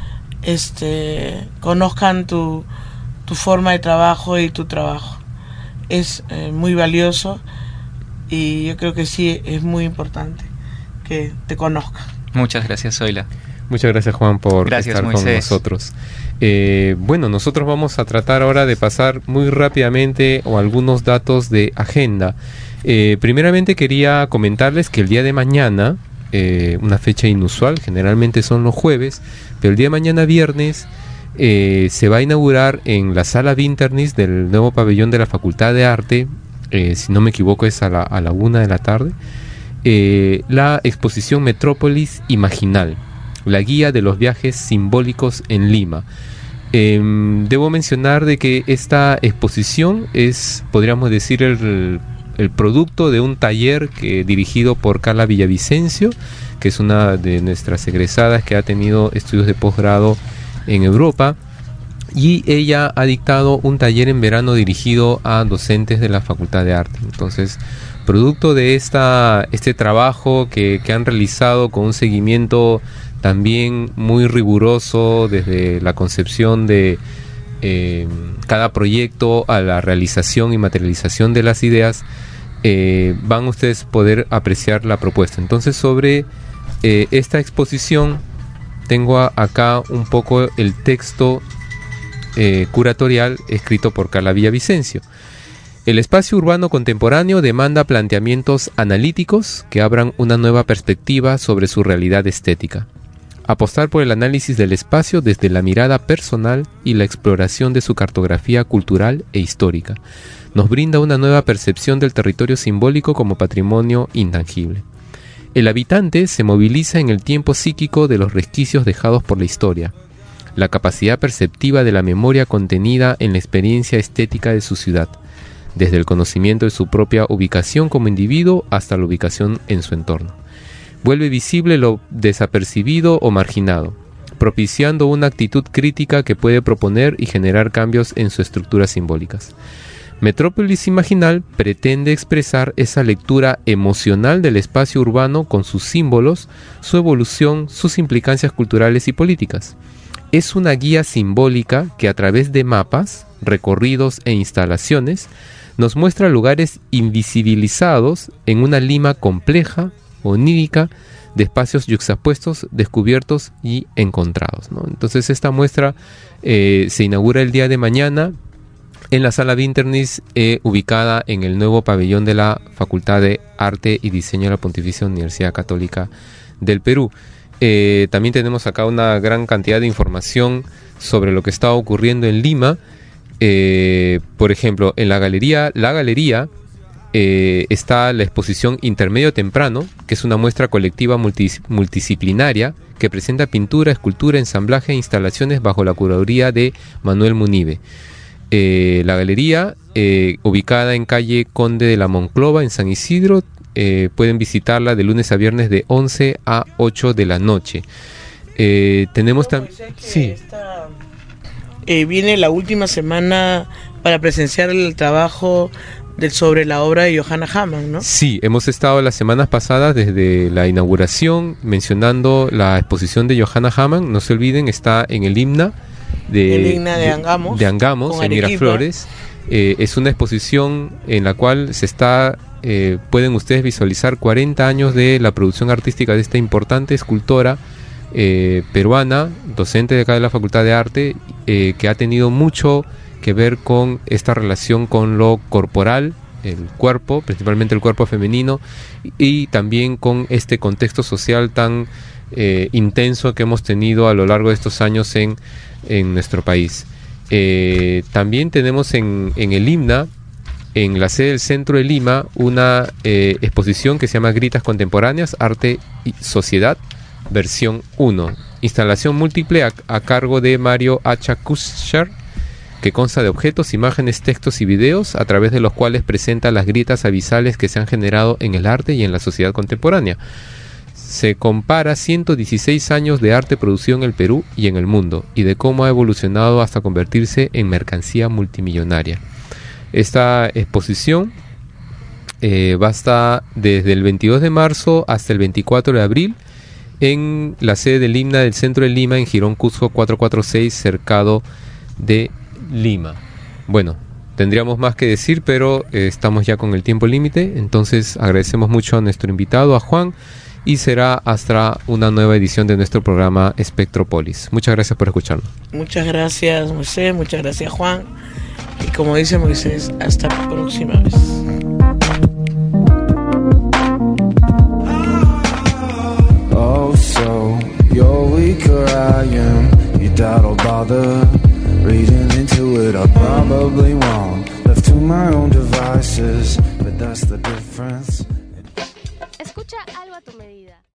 conozcan tu forma de trabajo y tu trabajo. Es muy valioso. Y yo creo que sí, es muy importante que te conozcan. Muchas gracias, Zoila. Muchas gracias, Juan, por estar Moisés. con nosotros. Bueno, nosotros vamos a tratar ahora de pasar muy rápidamente algunos datos de agenda. Primeramente quería comentarles que el día de mañana, una fecha inusual, generalmente son los jueves, pero el día de mañana, viernes, se va a inaugurar en la sala Vinternis del nuevo pabellón de la Facultad de Arte. Si no me equivoco es a la 1 de la tarde, la exposición Metrópolis Imaginal, la guía de los viajes simbólicos en Lima. Debo mencionar de que esta exposición es, podríamos decir, el producto de un taller dirigido por Carla Villavicencio, que es una de nuestras egresadas que ha tenido estudios de posgrado en Europa. Y ella ha dictado un taller en verano dirigido a docentes de la Facultad de Arte. Entonces, producto de este trabajo que han realizado con un seguimiento también muy riguroso desde la concepción de cada proyecto a la realización y materialización de las ideas, van ustedes a poder apreciar la propuesta. Entonces, sobre esta exposición tengo acá un poco el texto curatorial escrito por Carla Villavicencio. El espacio urbano contemporáneo demanda planteamientos analíticos que abran una nueva perspectiva sobre su realidad estética. Apostar por el análisis del espacio desde la mirada personal y la exploración de su cartografía cultural e histórica nos brinda una nueva percepción del territorio simbólico como patrimonio intangible. El habitante se moviliza en el tiempo psíquico de los resquicios dejados por la historia, la capacidad perceptiva de la memoria contenida en la experiencia estética de su ciudad, desde el conocimiento de su propia ubicación como individuo hasta la ubicación en su entorno. Vuelve visible lo desapercibido o marginado, propiciando una actitud crítica que puede proponer y generar cambios en sus estructuras simbólicas. Metrópolis Imaginal pretende expresar esa lectura emocional del espacio urbano con sus símbolos, su evolución, sus implicancias culturales y políticas. Es una guía simbólica que a través de mapas, recorridos e instalaciones nos muestra lugares invisibilizados en una Lima compleja, onírica, de espacios yuxtapuestos, descubiertos y encontrados, ¿no? Entonces esta muestra se inaugura el día de mañana en la sala Vinternis, ubicada en el nuevo pabellón de la Facultad de Arte y Diseño de la Pontificia Universidad Católica del Perú. También tenemos acá una gran cantidad de información sobre lo que está ocurriendo en Lima. Por ejemplo, en la galería está la exposición Intermedio Temprano, que es una muestra colectiva multidisciplinaria que presenta pintura, escultura, ensamblaje e instalaciones bajo la curaduría de Manuel Munive. La galería, ubicada en calle Conde de la Monclova, en San Isidro, pueden visitarla de lunes a viernes de 11 a 8 de la noche. Tenemos también... Sí. Viene la última semana para presenciar el trabajo sobre la obra de Johanna Hamann, ¿no? Sí, hemos estado las semanas pasadas desde la inauguración mencionando la exposición de Johanna Hamann. No se olviden, está en el IMNA de Angamos, en Miraflores. Es una exposición en la cual pueden ustedes visualizar 40 años de la producción artística de esta importante escultora peruana, docente de acá de la Facultad de Arte, que ha tenido mucho que ver con esta relación con lo corporal, el cuerpo, principalmente el cuerpo femenino, y también con este contexto social tan intenso que hemos tenido a lo largo de estos años en nuestro país. También tenemos en el IMNA, en la sede del Centro de Lima, una exposición que se llama Gritas Contemporáneas, Arte y Sociedad, versión 1. Instalación múltiple a cargo de Mario H. Kuscher, que consta de objetos, imágenes, textos y videos, a través de los cuales presenta las grietas abisales que se han generado en el arte y en la sociedad contemporánea. Se compara 116 años de arte producido en el Perú y en el mundo, y de cómo ha evolucionado hasta convertirse en mercancía multimillonaria. Esta exposición va a estar desde el 22 de marzo hasta el 24 de abril en la sede del IMNA del Centro de Lima, en Girón Cusco 446, cercado de Lima. Bueno, tendríamos más que decir, pero estamos ya con el tiempo límite, entonces agradecemos mucho a nuestro invitado, a Juan, y será hasta una nueva edición de nuestro programa Espectrópolis. Muchas gracias por escucharnos. Muchas gracias, Moisés, muchas gracias, Juan, y como dice Moisés, hasta la próxima vez. Oh, so you're weaker, I am. You doubt I'll bother reading into it. I'm probably wrong, left to my own devices, but that's the difference. Escucha algo a tu medida.